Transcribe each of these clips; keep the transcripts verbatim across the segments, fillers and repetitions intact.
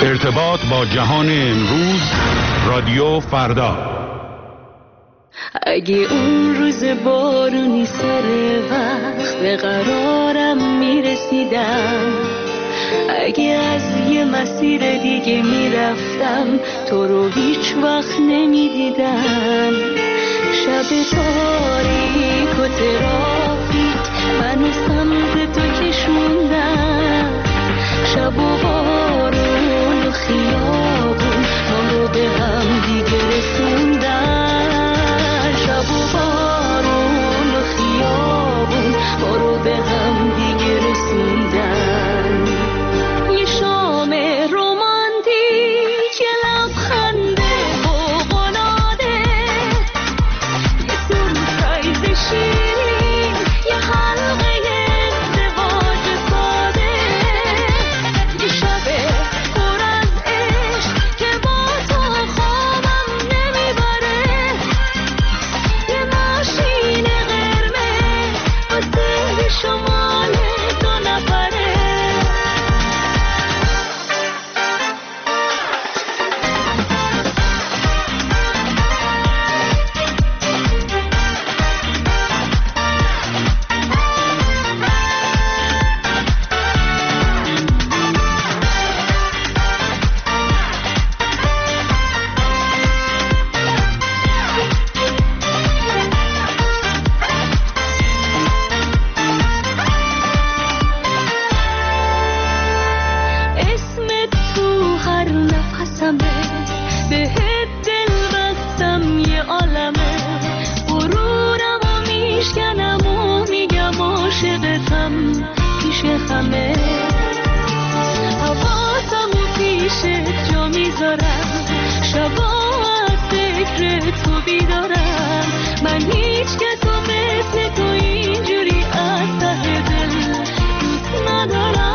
ارتباط با جهان امروز، رادیو فردا. اگه اون روز بارونی سر وقت به قرارم میرسیدم، اگه از یه مسیر دیگه میرفتم تو رو هیچ وقت نمیدیدم، شب تاریک و ترافیک منو سمت تو کشوندم، شب و بارون و خیابون ما رو به هم دیگه رسوندن، شب و بارون و خیابون ما رو به هم دیگه رسوندن. یه شام رومانتیک، یه لبخند فوق‌العاده، یه سورپرایز شیرین، یه حلقه ازدواج ساده، یه شب پر از عشق که با تو خوابم نمیبره، یه ماشین قرمز واسه شمال دو نفره. اسمت تو هر نفسمه، بهت دل بستم یه عالمه، غرورم و میشکنم و میگم عاشقتم پیش همه، حواسم و پیشت جا میذارم، شبا از فکر تو بیدارم، من هیچ کس و مثل تو اینجوری از ته دل دوست ندارم.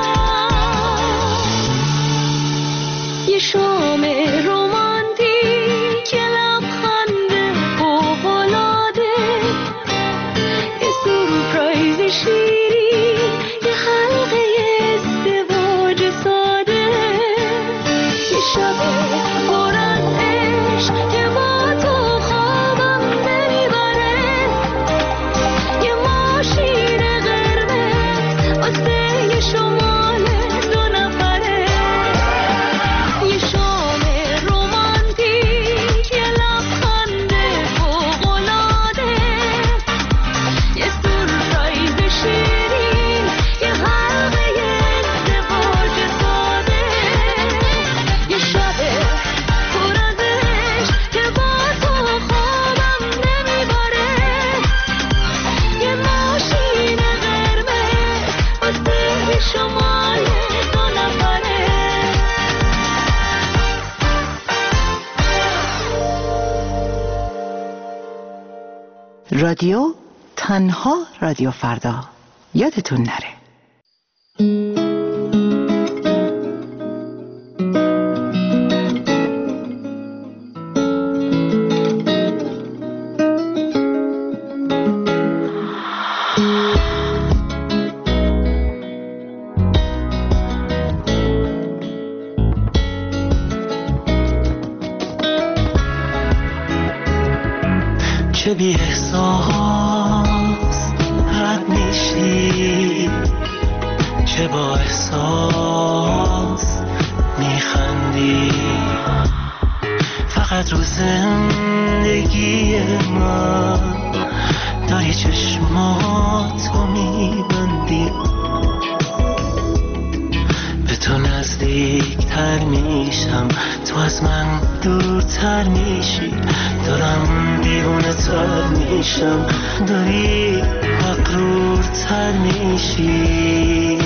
یه شام رومانتیک، یه لبخند فوق‌العاده، یه سورپرایز شیرین، یه حلقه ازدواج ساده، یه شب پر از عشق که با تو خوابم نمیبره، یه ماشین قرمز واسه یه شمال دو نفره. یه شام رومانتیک، یه لبخند فوق‌العاده، یه سورپرایز شیرین، یه حلقه ازدواج ساده، یه شب پر از عشق که با تو خوابم نمیبره، یه ماشین قرمز واسه شمال دو نفره. رادیو تنها رادیو فردا، یادتون نره. چه بی احساس رد میشی، چه با احساس میخندی، فقط رو زندگی من داری چشماتو میبندی، به تو نزدیکتر میشم، تو از من دورتر میشی، دارم دیوانه تر میشم، داری مغرورتر میشی.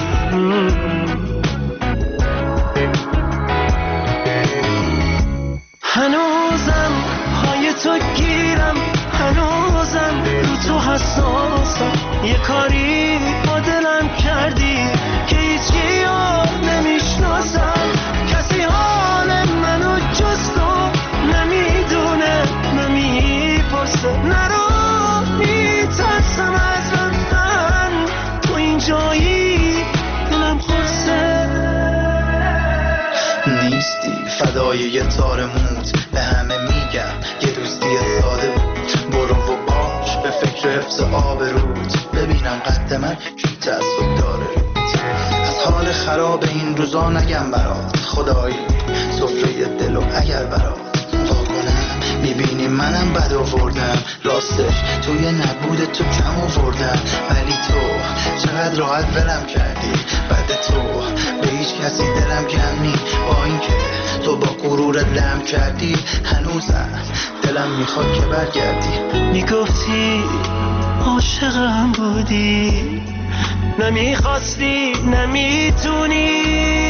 هنوزم پای تو گیرم، هنوزم رو تو حساسم، یه کاری با دلم کردی که هیچ یاد نمیشناسم، کسی حال منو جز تو نمیدونه، نمیپرسه، نرو میترسم از رفتن، تو اینجایی دلم خورسه. نیستی فدای یه تار موت به همه میگم یه دوستی ساده بود برو و باش به فکر حفظ آب رود ببینم قد من کی تعصب داره رود از حال خراب این روزا نگم برات خدایی سفره دل و اگر برات میبینی منم بد آوردم راستش توی نبود تو کم آوردم ولی تو چقدر راحت ولم کردی بعد تو به هیچ کسی دلم کم نی با اینکه تو با غرورت لم کردی هنوزم دلم میخواد که برگردی میگفتی عاشقم بودی نمیخواستی نمیتونی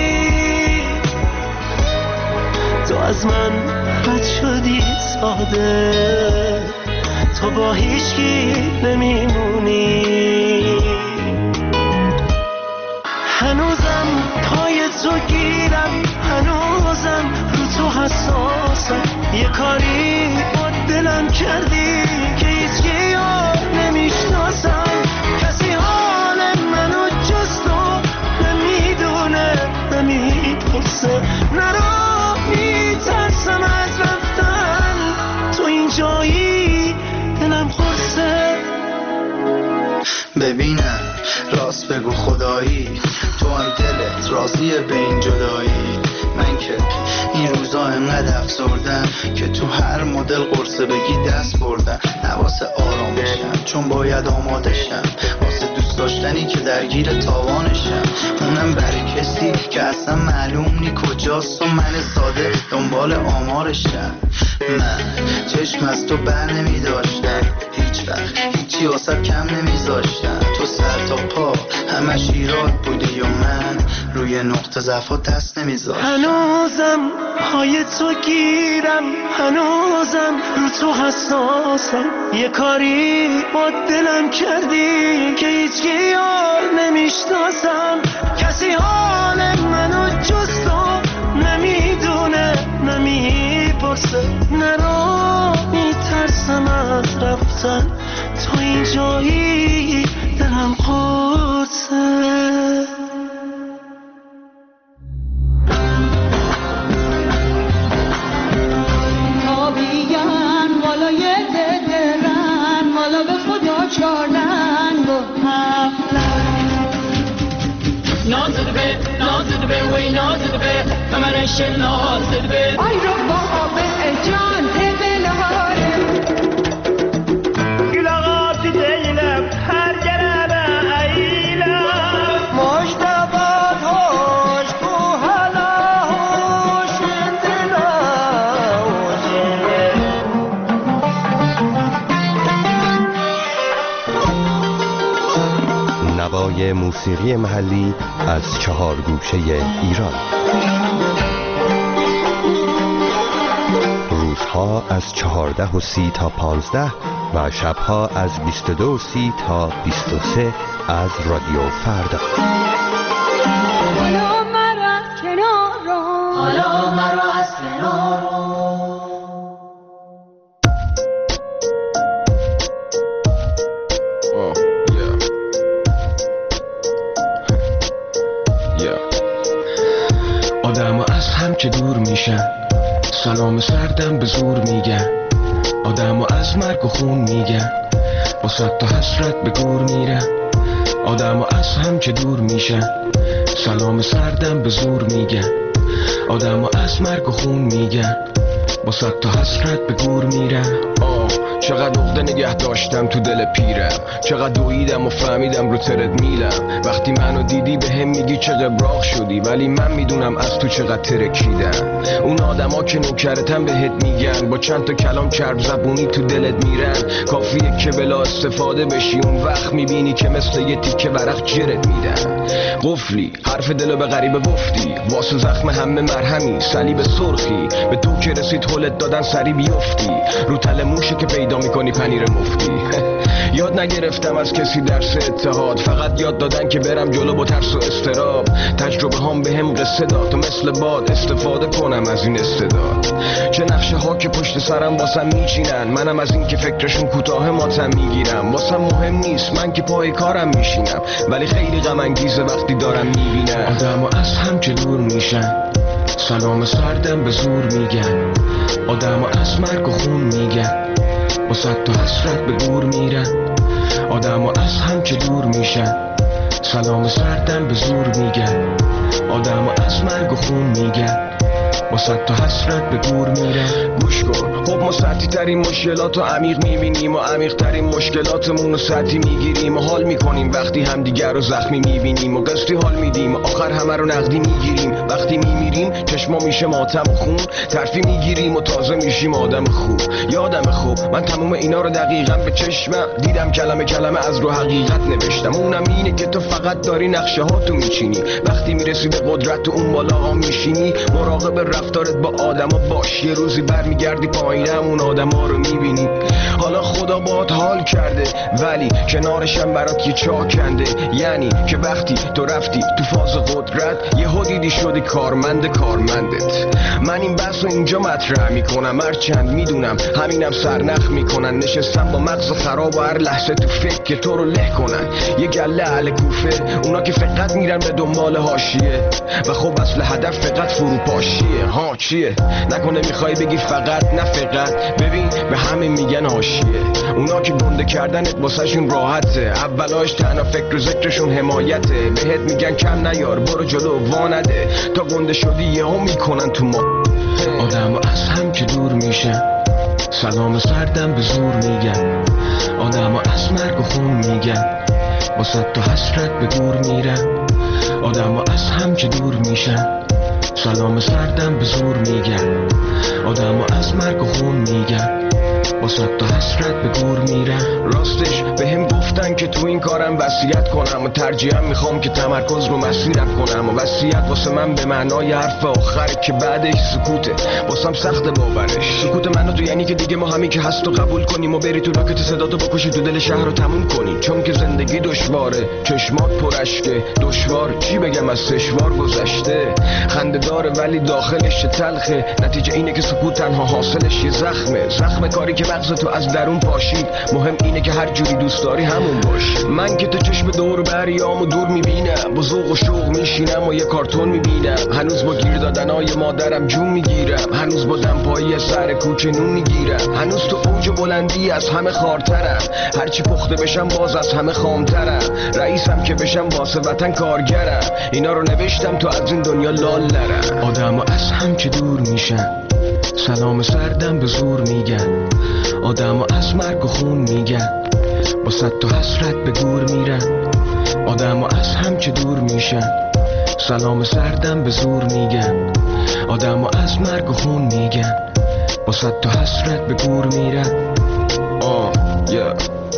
تو از من رد شدی ساده تو با هیچکی نمیمونی هنوزم پای تو گیرم هنوزم رو تو حساسم یه کاری با دلم کردی که هیچکی یار نمیشناسم کسی حال منو جز تو نمیدونه نمیپرسه نرو میترسم از رفتن تو این جایی دلم خورسه ببینم راست بگو خدایی تو هم دلت راضیه به این جدایی من که این روزا انقدر افسردم که تو هر مدل قرصه بگی دست بردم نواسه آرامشم چون باید آماده شم واسه دوست داشتنی که درگیر تاوانشم اونم برای کسی که اصلا معلوم نی کجاست و من ساده دنبال آمارشم من چشم از تو بر نمی داشتم هیچ وقت هیچی واسه کم نمی زاشتم تو سر تا پا همش ایراد بودی و من روی نقطه ضعف و دست نمی زاشتم هنوزم پای تو گیرم هنوزم رو تو حساسم یه کاری با دلم کردی که هیچ یار نمیشناسم کسی حال منو جز تو نمیدونه نمیپرسه نرو میترسم از رفتن تو این جایی دلم قرصه آی رو بابا جان دل هاره گلاغات دیلم هر گربه ایلم مجتبات هوش کو حالا هوش دلا نوای موسیقی محلی از چهار گوشه ایران روزها از چهارده و سی تا پانزده و شبها از بیست و دو و سی تا بیست و سه از رادیو فردا حالا مرا کنارو حالا مرا از کنارو آدم از هم که دور میشن سلام سردم به زور میگن آدم از مرگ و خون میگن با صد تا حسرت به گور میرن آدم از هم که دور میشن سلام سردم به زور میگن آدم از مرگ و خون میگن با صد تا حسرت به گور میرن چقدر عقده نگه داشتم تو دل پیرم چقدر دویدم و فهمیدم رو ترد میلم وقتی منو دیدی به هم میگی چه قبراق شدی ولی من میدونم از تو چقدر ترکیدم اون آدما که نوکرتن بهت میگن با چند تا کلام چرب زبونی تو دلت میرن کافیه که بلا استفاده بشی اون وقت میبینی که مثل یه تیکه ورق جرت میدن قفلی حرف دلو به غریبه گفتی واسه زخم همه مرهمی صلیب سرخی به تو که رسید هولت دادن سری بیفتی رو تل موشه که پیدا میکنی پنیر مفتی یاد نگرفتم از کسی درس اتحاد فقط یاد دادن که برم جلو با ترس و استراب تجربه هم به هم قصه داد و مثل باد استفاده کنم از این استعداد چه نقشه ها که پشت سرم واسم میچینن منم از این که فکرشون کوتاه ماتم میگیرم واسم مهم نیست من که پای کارم میشینم ولی خیلی غم انگیزه وقتی دارم میبینم آدم از هم که دور میشن سلام سردم به زور میگن، آدم از مرگ و خون میگن، با صد تا حسرت به گور میرن، آدم از هم که دور میشن. سلام سردم به زور میگن، آدم از مرگ و خون میگن، با صد تا حسرت به گور میرن. گوش کن، خب ما سطحی ترین مشکلات رو عمیق میبینیم و عمیق ترین مشکلاتمون رو سطحی میگیریم و حال میکنیم وقتی همدیگر رو زخمی میبینیم و قسطی حال میدیم، آخر همه رو نقدی میگیریم. وقتی میمیریم چشما میشه ماتم و خون، ترفی میگیریم و تازه میشیم آدم خوب. یادم خوب من تموم اینا رو دقیقاً به چشمم دیدم، کلمه کلمه از رو حقیقت نوشتم. اونم اینه که تو فقط داری نقشه ها تو میچینی، وقتی میرسی به قدرت تو اون بالا ها میشینی. مراقب رفتارت با آدما باش، یه روزی برمیگردی پایینم اون آدما رو میبینی. حالا خدا باهات حال کرده ولی کنارشم برات یه چاه کنده، یعنی که وقتی تو رفتی تو فاز قدرت یهو دیدی شدی کارمند کارمندت. من این بحث رو اینجا مطرح میکنم، هرچند میدونم همینم سرنخ میکنن. نشستم با مغز خراب و هر لحظه تو فکر که تو رو له کنن. یه گله اهل کوفه، اونا که فقط میرن به دنبال حاشیه و خب اصل هدف فقط فروپاشیه. ها چیه؟ نکنه میخوای بگی فقط؟ نه فقط، ببین به همین میگن حاشیه. اونا که گنده کردنت واسهشون راحته، اولاش تنها فکر و ذکرشون حمایته. بهت میگن کم نیار، برو جلو وانده، تا گنده شدی یهو میکنن تو ما. آدم از هم که دور میشن، سلام سردم به زور میگن، آدم از مرگ و خون میگن، با صد تا حسرت به گور میرن. آدم از هم که دور میشن، سلام سردم به زور میگن، آدم از مرگ و خون میگن، با صد تا حسرت به گور میرن. راستش به هم گفتن که تو این کارم وصیت کنم و ترجیحاً میخوام که تمرکز رو مسیرم کنم. و وصیت واسه من به معنای حرف آخر که بعدش سکوته، واسم سخت باورش. سکوت منو تو یعنی که دیگه ما همین که هست و قبول کنیم و بری تو راکت صداتو بکشی تو دل شهر رو تموم کنی. چون که زندگی دشواره، چشمات پرشکه، دشوار چی بگم از سشوار گذشته. خنده داره ولی داخلش تلخه، نتیجه اینه که سکوت تنها حاصلش یه زخمه. زخم کاری که مغز تو از درون پاشید. مهم اینه که هر جوری دوست داری همون باش. من که تو چشم دور بریام و دور میبینم، با ذوق و شوق میشینم و یه کارتون میبینم. هنوز با گیر دادنای مادرم جون میگیرم، هنوز با دمپایی سر کوچه نون میگیرم، هنوز تو اوج بلندی از همه خارترم. هرچی پخته بشم باز از همه خامترم، رئیسم که بشم واسه وطن کارگرم. اینا رو نوشتم تو از این دنیا لال نرم. آدم از هم که دور میشن، سلام سردم به زور میگن، آدم از مرگ و خون میگن، با صد تا حسرت به گور میرن. آدم از هم که دور میشن، سلام سردم به زور میگن، آدم از مرگ و خون میگن، با صد تا حسرت به گور میرن. آه yeah.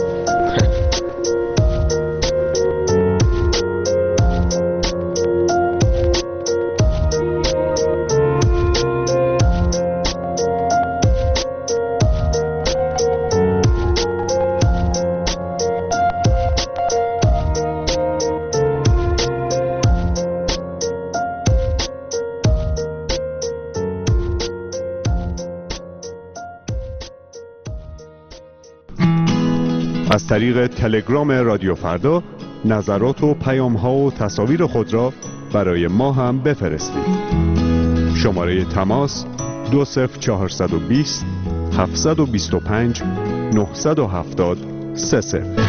از طریق تلگرام رادیو فردا نظرات و پیام ها و تصاویر خود را برای ما هم بفرستید. شماره تماس دو صفر چهارصد و بیست هفتصد و بیست و پنج نهصد و هفتاد سه صفر.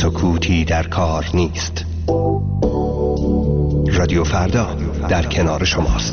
سکوتی در کار نیست. رادیو فردا در کنار شماست.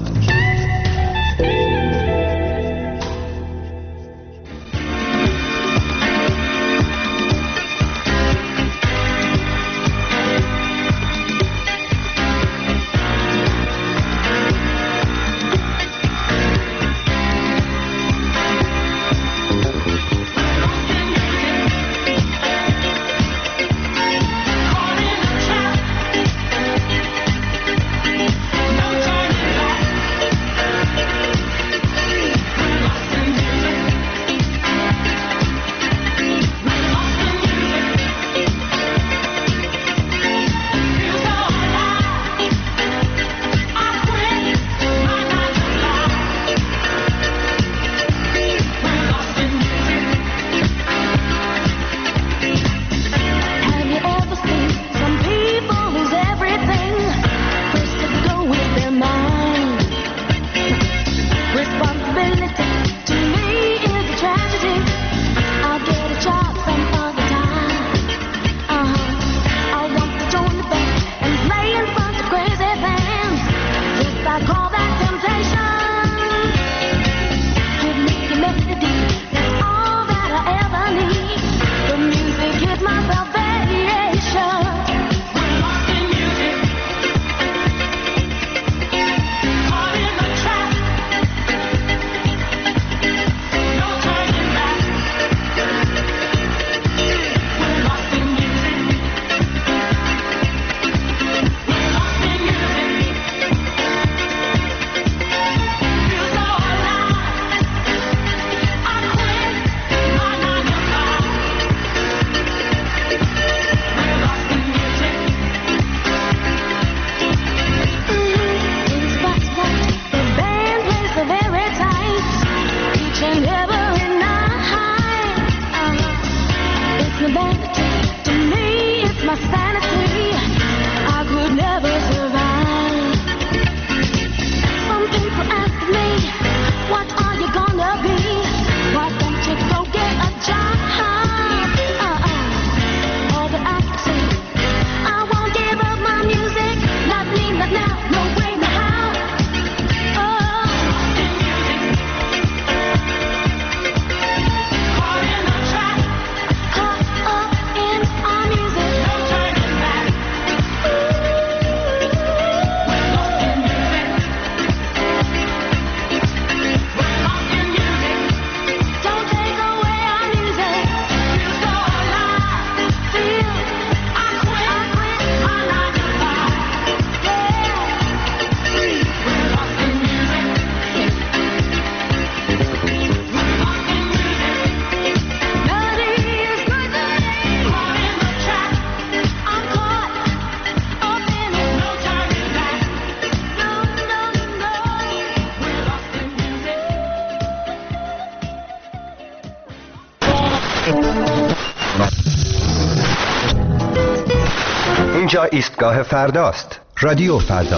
اینجا ایستگاه فرداست. رادیو فردا.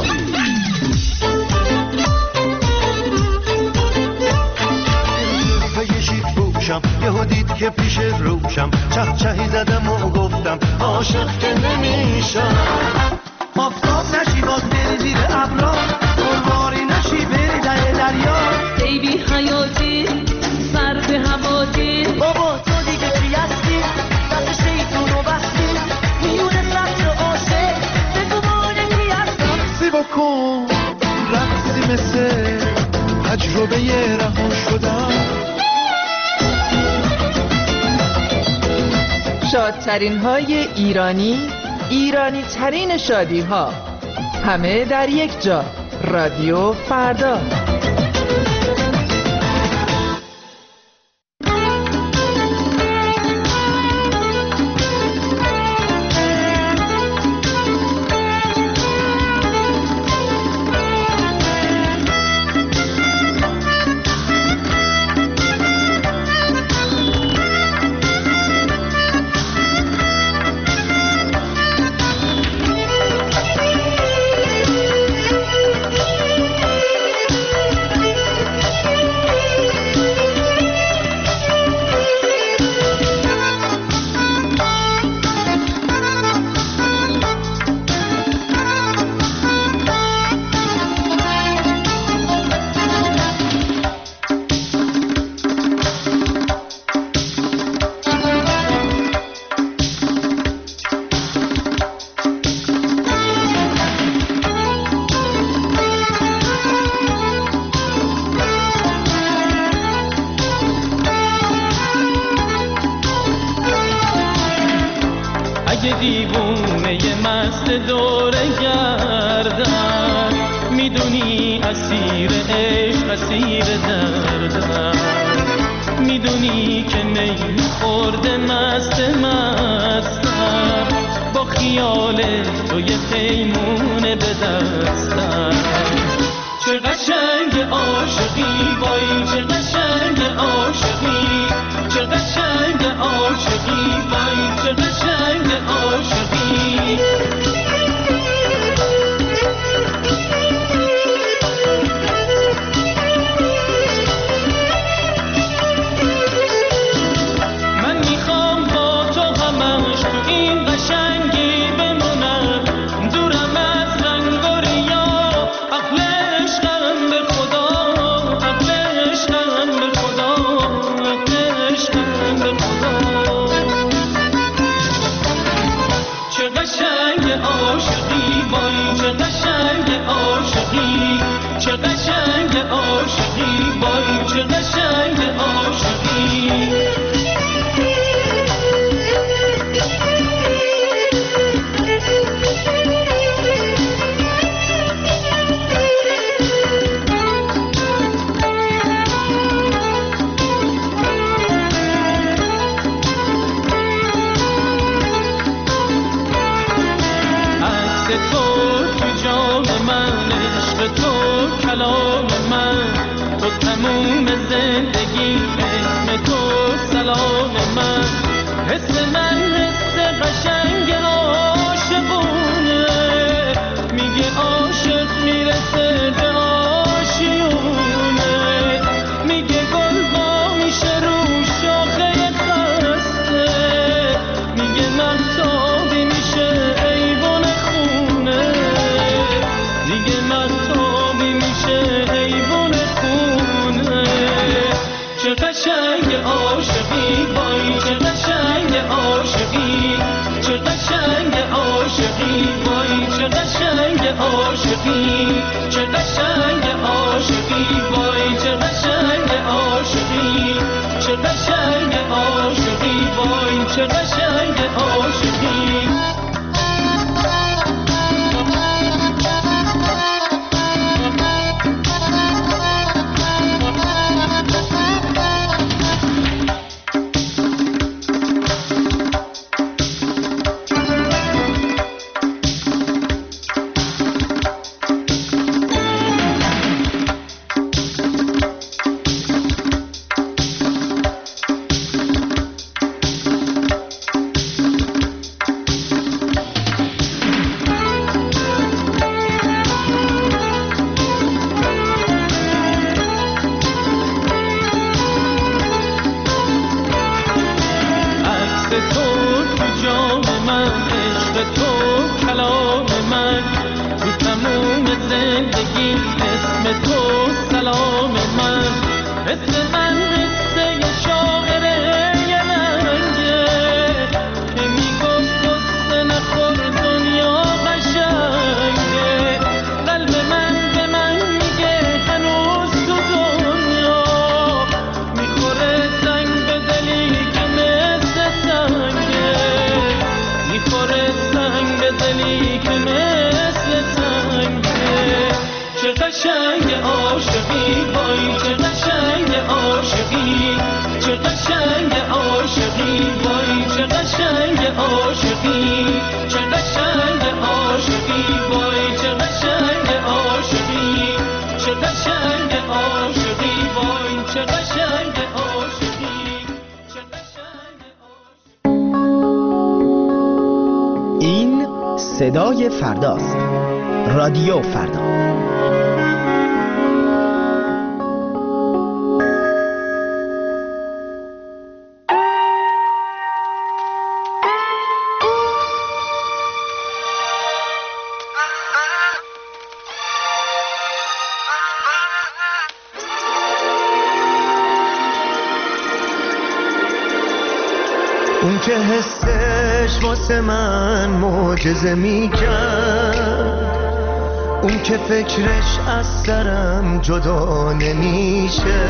یهو دید که پیش روشم چه چهی زدم و گفتم عاشق که نمیشم. آفتاب نشی باز بری زیر ابرا، قربانی نشی بری در دریا. ای بی حیاتی سر به هواتی، بابا تو دیگه چی هستی؟ دست شیطون رو بستی میونه سطر عاشق، بگو مانه کی هستم. سی بکن رقصی مثل تجربه رها شدم. شادترین های ایرانی، ایرانی ترین شادی ها، همه در یک جا. رادیو فردا. دیوونه مست دوره گردن، میدونی اسیر عشق اسیر دردن، میدونی که می خورده مست مستم، با خیال تو یه پیمونه به دستم. چه قشنگ عاشقی وای چه قشنگ عاشقی، چه قشنگ عاشقی وای چه قشنگ عاشقی. صدای فرداست. رادیو فردا. اون که حسش واسه من معجزه میکرد، اون که فکرش از سرم جدا نمیشه،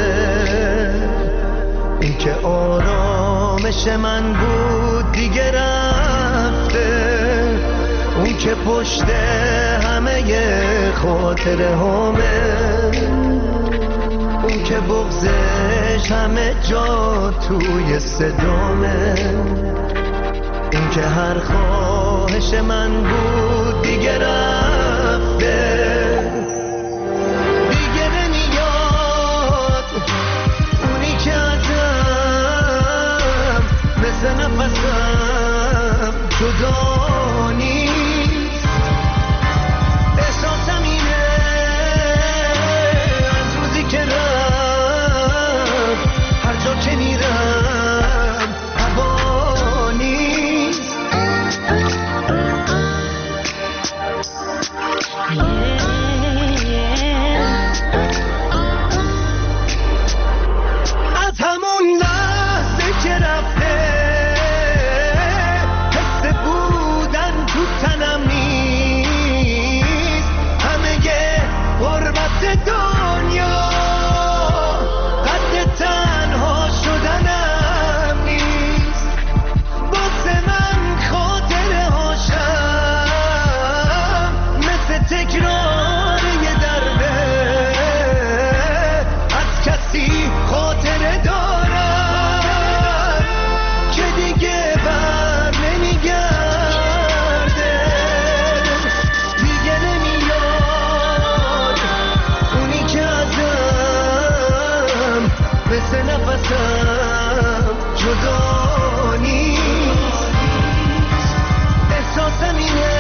اون که آرامش من بود دیگه رفته، که پشت همه خاطره همه، اون که بغضش همه جا توی صدامه، اون که هر خواهش من بود دیگه رفته، دیگه نمیاد اونی که ازم مثل نفسم جدا نیست. احساسم اینه از روزی که رفت هر جا که میرم هوا نیست. از همون لحظه که رفته حس بودن تو تنم نیست، همه غربت دنیا قد تنها شدنم نیست. واسه من خاطره هاشم مثل تکرار یه درده، از کسی خاطره دارم که دیگه بر نمیگرده، دیگه نمیاد اونی که ازم مثل نفسم جدا نیست. احساسم اینه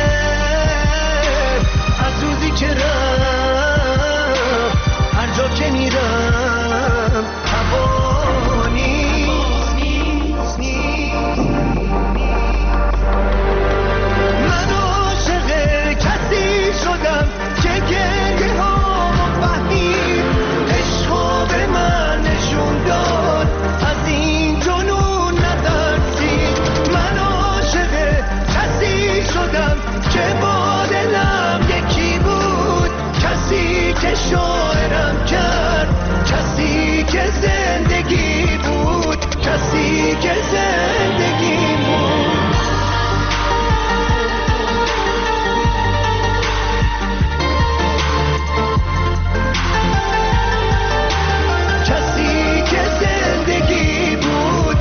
از روزی که رفت هر جا که میرم هوا نیست، نیست، نیست. من عاشق کسی شدم که گریه هامو فهمید، عشقو به من نشون داد، از این جنون نترسید. من عاشق کسی شدم که با دلم یکی بود، کسی که شاعرم کرد، کسی که زندگی بود، کسی که زندگی بود. کسی که زندگی بود.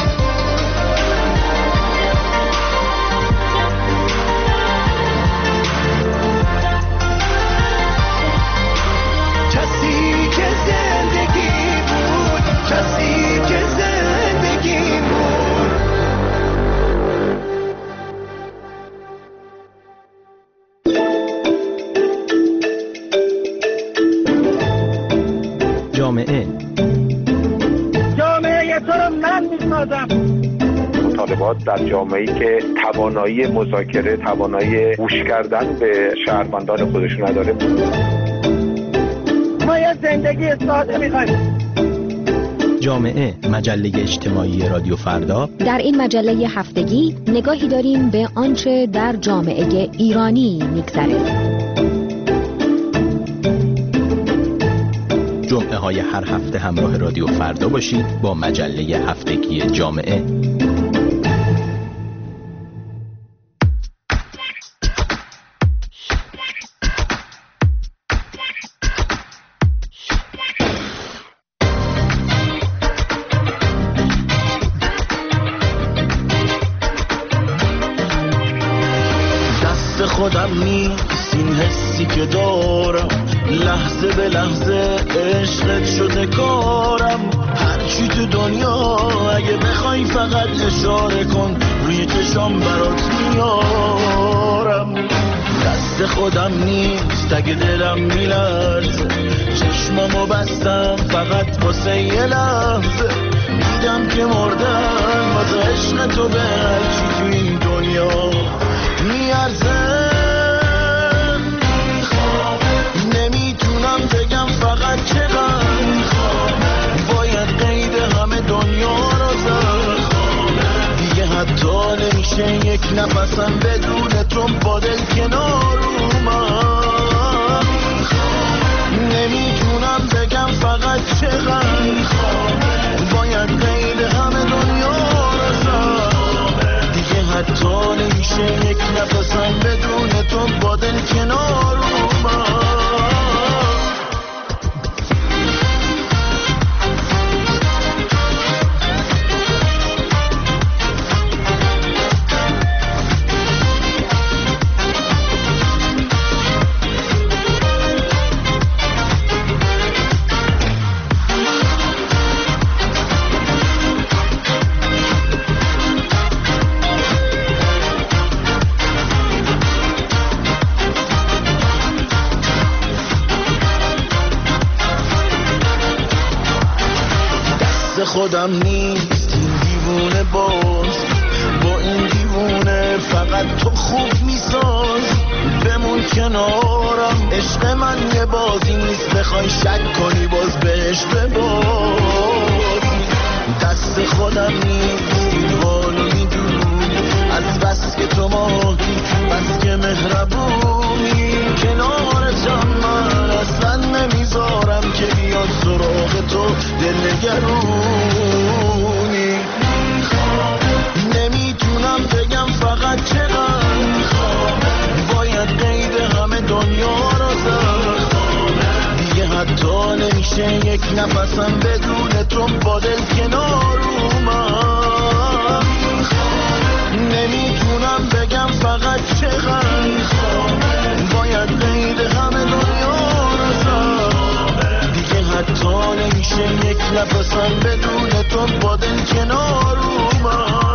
کسی که زندگی بود، کسی که زندگی بود. جامعه جامعه تو رو من میسازم. مطالبات در جامعه‌ای که توانایی مذاکره، توانایی گوش کردن به شهروندان خودش نداره. ما یه زندگی ساده میخوایم. جامعه مجله اجتماعی رادیو فردا. در این مجله هفتگی نگاهی داریم به آنچه در جامعه ایرانی میگذره. جمعه های هر هفته همراه رادیو فردا باشید با مجله هفتگی جامعه. خودم نیست این حسی که دارم، لحظه به لحظه عشقت شده کارم. هرچی تو دنیا اگه بخوای فقط اشاره کن، روی چشام برات میارم. دست خودم نیست اگه دلم میلرزه، چشمامو بستم فقط واسه یه لحظه. دیدم که مردم واسه عشق تو به هرچی تو این دنیا میارزه. نمیتونم بگم فقط چقدر باید قید همه دنیا رو زد. دیگه حتی نمیشه یک نفسم بدون تو با دل کنار اومد. نمیتونم بگم فقط چقدر باید قید همه دنیا رو زد. دیگه حتی نمیشه یک نفسم بدون تو با دل کنار اومد. خودم نیست این دیوونه باز، با این دیوونه فقط تو خوب میساز. بمون کنارم عشق من یه بازی نیست، بخوای شک کنی باز بهش بباز. دست خودم نیست این حالو میدونی، از بس که تو ماهی بس که مهربونی. کنارتم من اصلا نمیذارم که بیاد سراغ تو دلنگرونی. نمیتونم بگم فقط چقدر باید قید همه دنیا رو زد. دیگه حتی نمیشه یک نفسم بدون تو با دل کنار اومد. نمیتونم بگم فقط چقدر باید قید همه دنیا رو زد. دیگه حتی نمیشه یک نفسم بدون تو با دل کنار اومد.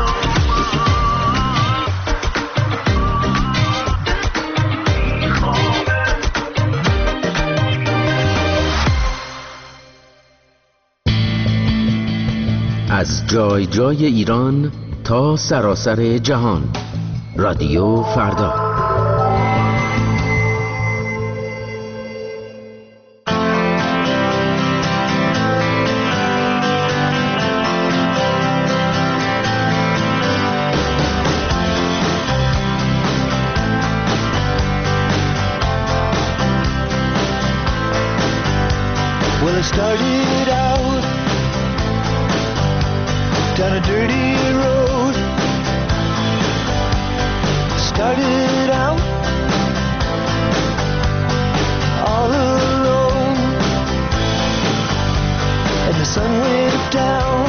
از جای جای ایران تا سراسر جهان، رادیو فردا. Well, it started out down a dirty road. Started out all alone, and the sun went down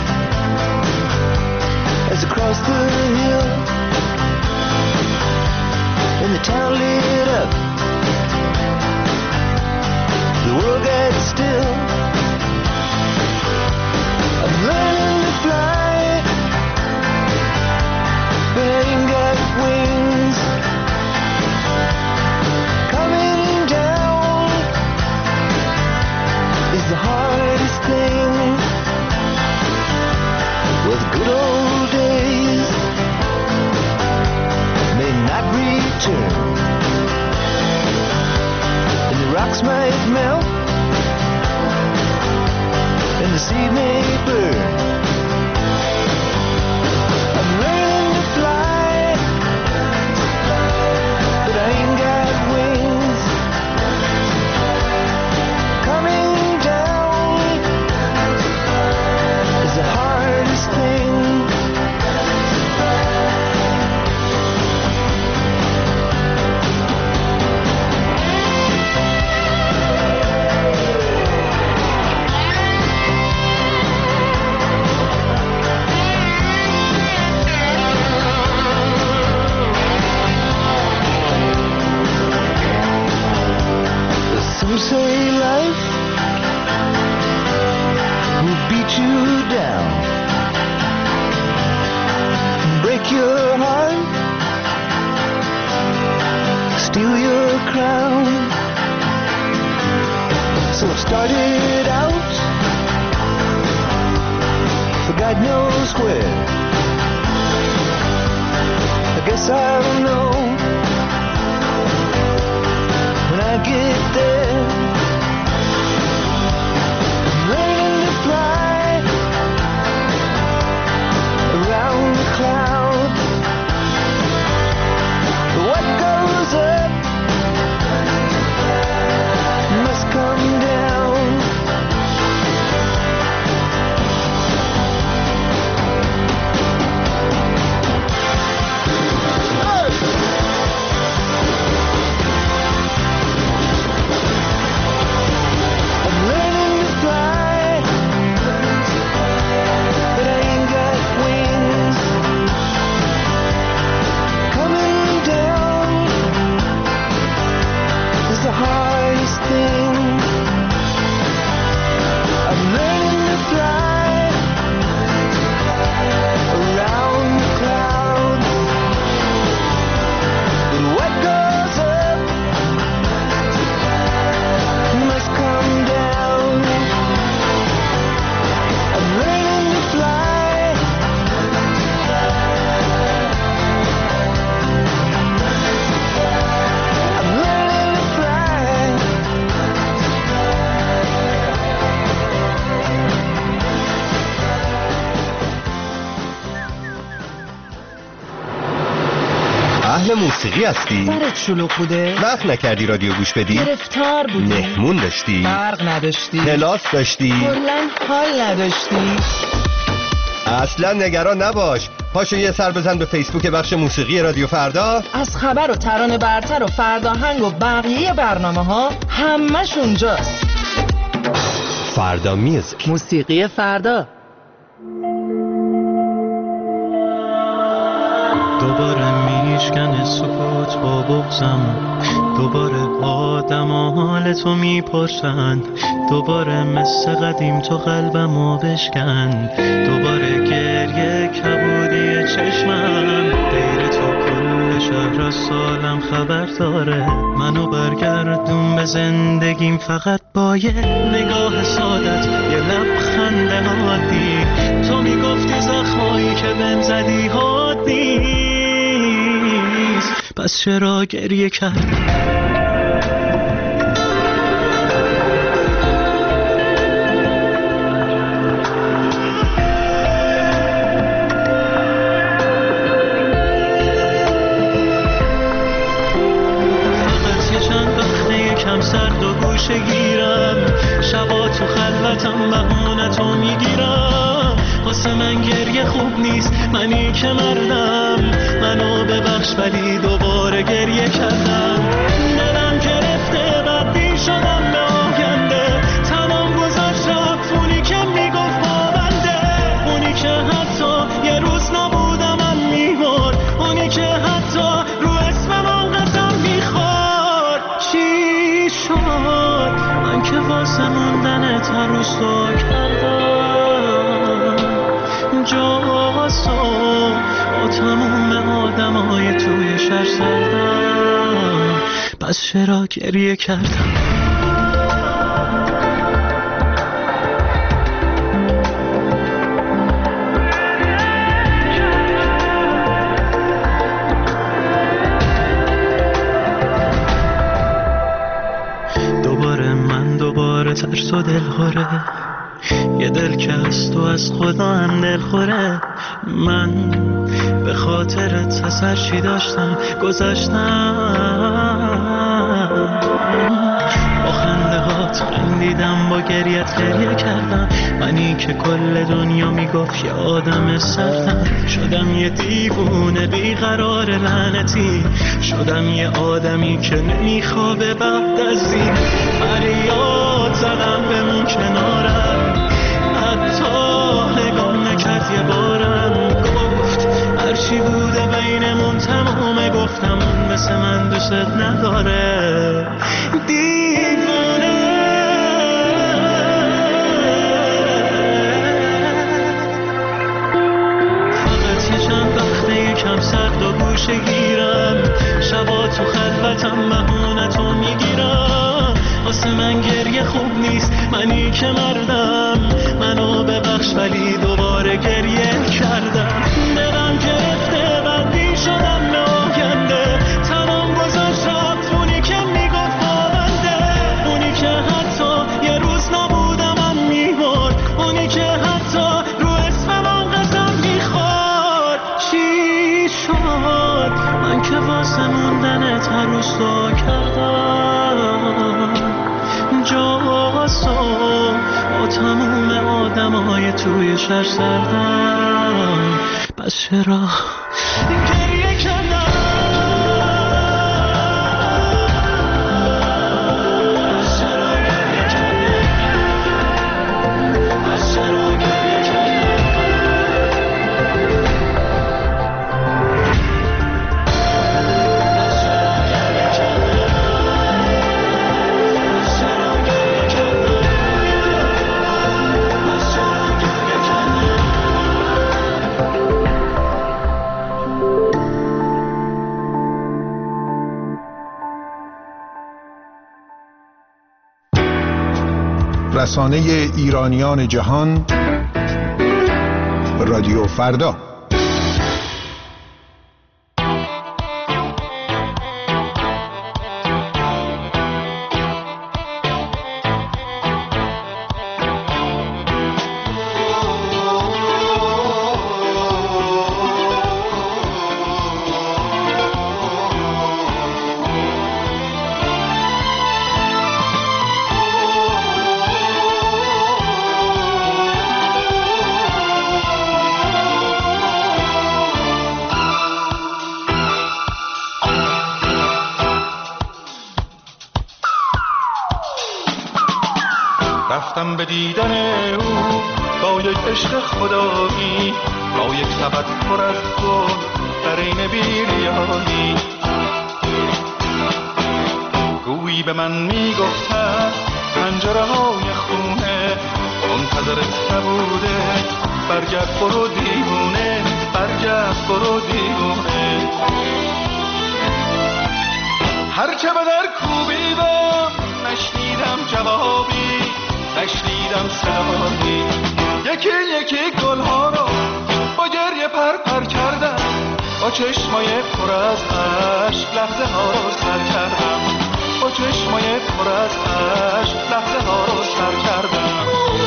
as I crossed the hill, and the town lit up. The world got still. I'm learning to fly, but I ain't got wings. Coming down is the hardest thing. Well, the good old days may not return, and the rocks might melt, and the sea may burn. I'm learning to fly, but I ain't got wings. Coming down is the hardest thing. Some say life will beat you down, break your heart, steal your crown. So it started out for God knows where. I guess I'll know when I get there. I'm learning to fly around the clouds. What goes up must come down. اهل موسیقی هستی؟ سرت شلوغ بوده؟ وقت نکردی رادیو گوش بدی؟ گرفتار بودی؟ مهمون داشتی؟ برق نداشتی؟ کلاس داشتی؟ کلاً حال نداشتی؟ اصلا نگران نباش، پاشو یه سر بزن به فیسبوک بخش موسیقی رادیو فردا. از خبر و ترانه برتر و فرداهنگ و بقیه برنامه ها همش اونجاست. فردا میوزیک، موسیقی فردا. دوباره میشکنه سکوت با بغزم، دوباره آدم حال تو میپرسن، دوباره مثل قدیم تو قلبمو بشکن، دوباره گریه کبودی چشمم، غیر تو کل شهر از سالم خبر داره، منو برگردون به زندگیم فقط با یه نگاه سادت، یه لبخند عادی. تو میگفتی زخمایی که بهم زدی حادی، پس چرا گریه کردی؟ سرد و گوشه گیرم، شبا تو خلوتم بهونتو میگیرم، واسه من گریه خوب نیست، منی که مردم، منو ببخش ولی دوباره گریه کردم، دلم گرفته بدبین شدم به آینده، تنم گذاشت رفت اونی که میگفت پابنده، اونی که حتی یه روز نبودم من میمرد، اونی که حتی رو اسم من قسم میخورد. چی من که واسه موندن تروسا کردم جاسو با تموم آدم های توی شهر سردم، پس چرا گریه کردم؟ ترس و دل خوره، یه دل که از تو از خدا هم دل خوره، من به خاطرت اثر چی داشتم گذاشتم، با خنده هات خندیدم، با گریت گریه کردم، منی که کل دنیا میگفت یه آدم سردم، شدم یه دیوونه بیقرار لعنتی، شدم یه آدمی که نمیخوابه بعد از این، فریاد زدم بمون کنارم، حتی نگام نکرد یه بارم، گفت هرچی بوده بینمون تمامه، گفتم اون مثل من دوست نداره، دیوونه. فقط یه چند وقته یکم سرد و گوشه گیرم، شبا تو خلوتم بهونتو میگیرم، واسه من گریه خوب نیست، منی که مردم، منو ببخش ولی دوباره گریه کردم، دلم گرفته بدبین شدم به آینده، تنم گذاشت رفت اونی که میگفت پابنده، اونی که حتی یه روز نبودم من میمرد، اونی که حتی رو اسم من قسم میخورد. چی شد من که واسه موندنت هر روز دعا کردم جاسو، با تموم آدم های توی شهر سردم، پس چرا گریه کردم؟ رسانه ایرانیان جهان، رادیو فردا. رفتم به دیدن او با یک عشق خدایی، با یک سبد پر از گل در این بیریایی. گویی به من میگفتن پنجره های خونه منتظرت نبوده، برگرد برو دیوونه، برگرد برو دیوونه. هرچه به در کوبیدم نشنیدم جوابی، نشنیدم صدایی. یکی یکی گلها رو با گریه پر پر کردم، با چشمای پر از اشک لحظه ها رو سر کردم، با چشمای پر از اشک لحظه ها رو سر کردم.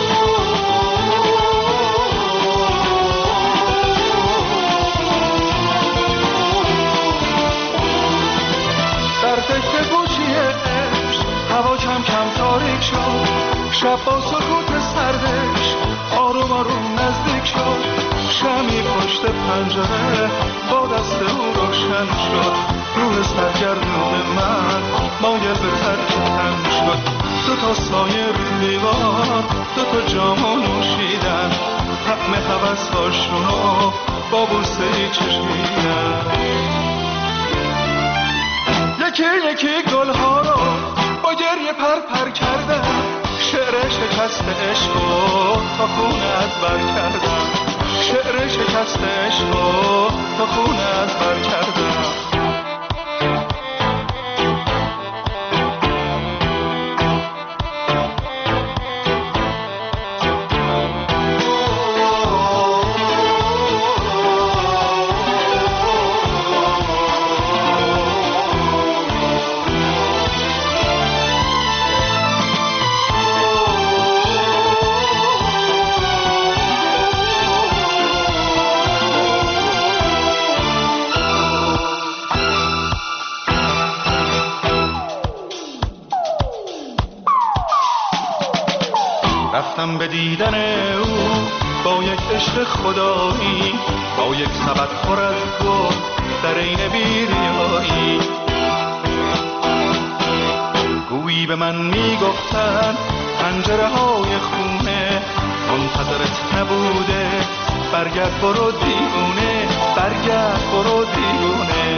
در فکر گوشی عشق هوا کم کم تاریک شد، شب با سکوت سردش آروم آروم نزدیک شد. شمی پشت پنجره با دست او روشن شد، روح سرگردون من مایل به ترک تن شد. دو تا سایه روی دیوار، دو تا جامو نوشیدن، طعم هوس هاشونو با بوسه چشیدن. یکی یکی گلها رو با گریه پر پر کردم، شعر شکست عشقو تا خونه از بر کردم، شعر شکست عشقو تا خونه از بر کردم. رفتم به دیدن او با یک عشق خدایی، با یک سبد پر از گل در این بیریایی. گویی به من میگفتن پنجره های خونه منتظرت نبوده، برگرد برو دیوونه، برگرد برو دیوونه.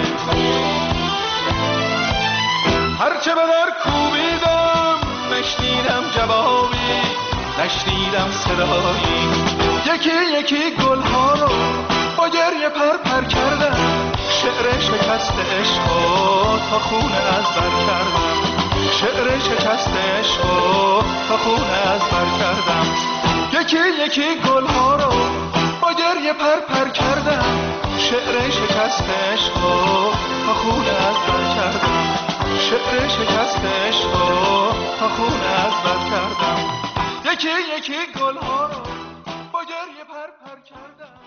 هرچه به در کوبیدم نشنیدم جوابی، نشنیدم صدایی. یکی یکی گلها رو با گریه پر پر کردم، شعر شکست عشقو تا خونه از بر کردم، شعر شکست عشقو تا خونه از بر کردم. یکی یکی گلها رو با گریه پر پر کردم، شعر شکست عشقو تا خونه از بر کردم، شعر شکست عشقو تا خونه از بر کردم. یکی یکی گلها رو با گریه پر پر کردم.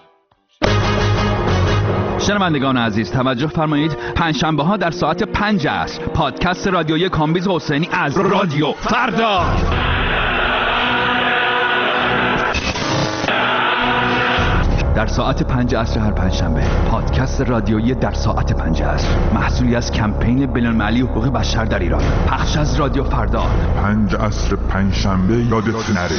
شنوندگان عزیز توجه فرمایید، پنجشنبه ها در ساعت پنج عصر پادکست رادیویی کامبیز حسینی از رادیو فردا. در ساعت پنج عصر هر پنجشنبه پادکست رادیویی در ساعت پنج عصر، محصولی از کمپین بین‌المللی حقوق بشر در ایران، پخش از رادیو فردا. پنج عصر پنجشنبه یادت نره.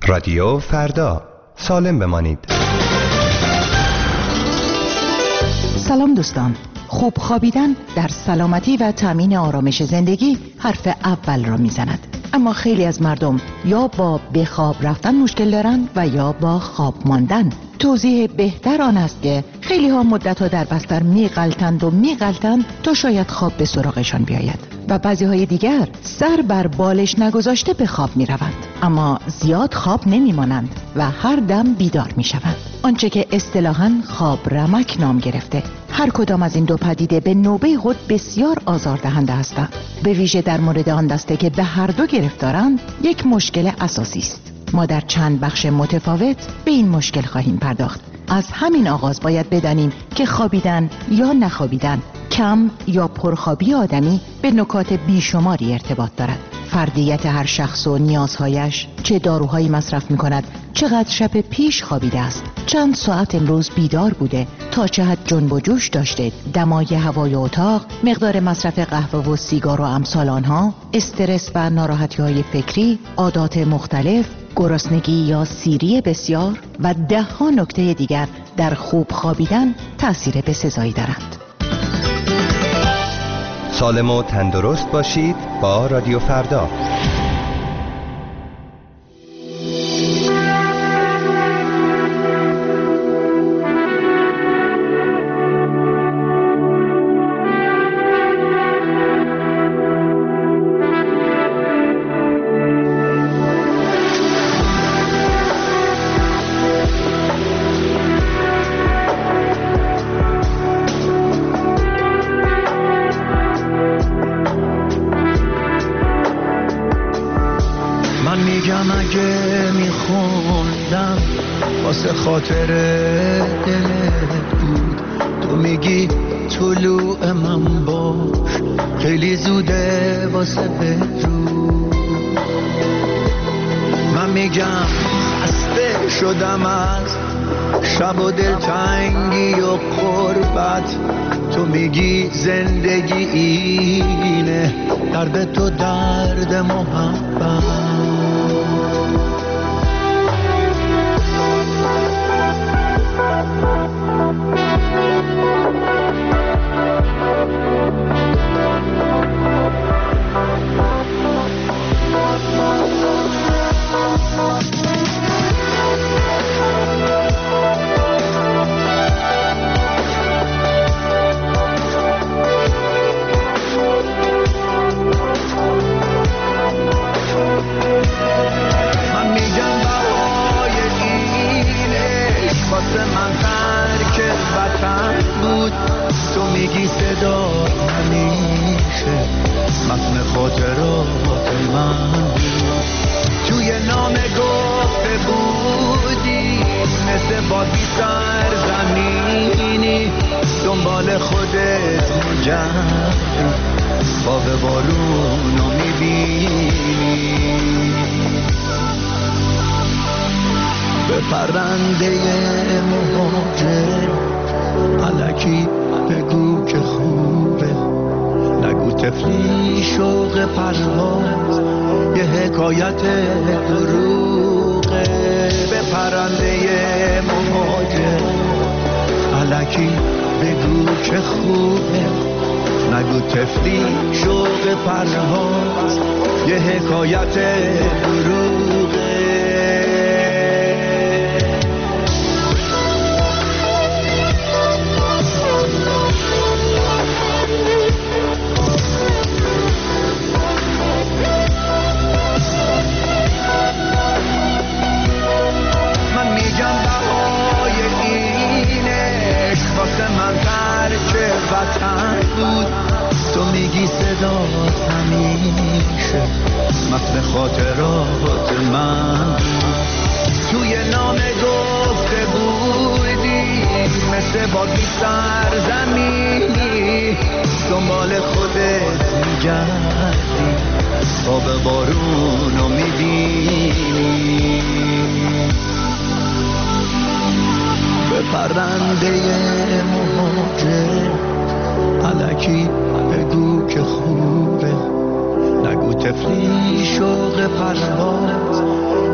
رادیو فردا، سالم بمانید. سلام دوستان. خوب خوابیدن در سلامتی و تامین آرامش زندگی حرف اول را میزند. اما خیلی از مردم یا با به خواب رفتن مشکل دارند و یا با خواب ماندن. توضیح بهتر آن است که خیلی ها مدت ها در بستر میغلطند و میغلطند تا شاید خواب به سراغشان بیاید و بعضی های دیگر سر بر بالش نگذاشته به خواب می روند، اما زیاد خواب نمی مانند و هر دم بیدار می شوند، آنچه که اصطلاحاً خواب رمک نام گرفته. هر کدام از این دو پدیده به نوبه خود بسیار آزاردهنده هستند، به ویژه در مورد آن دسته که به هر دو گرفتارند یک مشکل اساسی است. ما در چند بخش متفاوت به این مشکل خواهیم پرداخت. از همین آغاز باید بدانیم که خوابیدن یا نخوابیدن، کم یا پرخوابی آدمی به نکات بیشماری ارتباط دارد. فردیت هر شخص و نیازهایش، چه داروهایی مصرف می کند، چقدر شب پیش خوابیده است، چند ساعت امروز بیدار بوده، تا چه حد جنب و جوش داشته، دمای هوای اتاق، مقدار مصرف قهوه و سیگار و امثال آنها، استرس و ناراحتی های فکری، عادات مختلف، گرسنگی یا سیری بسیار و ده ها نکته دیگر در خوب خوابیدن تأثیر بسزایی دارند. سالم و تندرست باشید با رادیو فردا. خاطر دلت بود، تو میگی طلوع من باش، خیلی زوده واسه بدرود. من میگم خسته شدم از شب و دلتنگی و غربت، تو میگی زندگی اینه، درد تو درد محبت.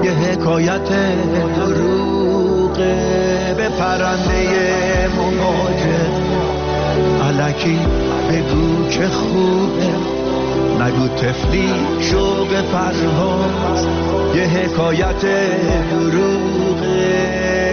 یه حکایت دروغه به پرنده مواجه الکی بگو که خوبه نگو تفلی شوق پرهاست یه حکایت دروغه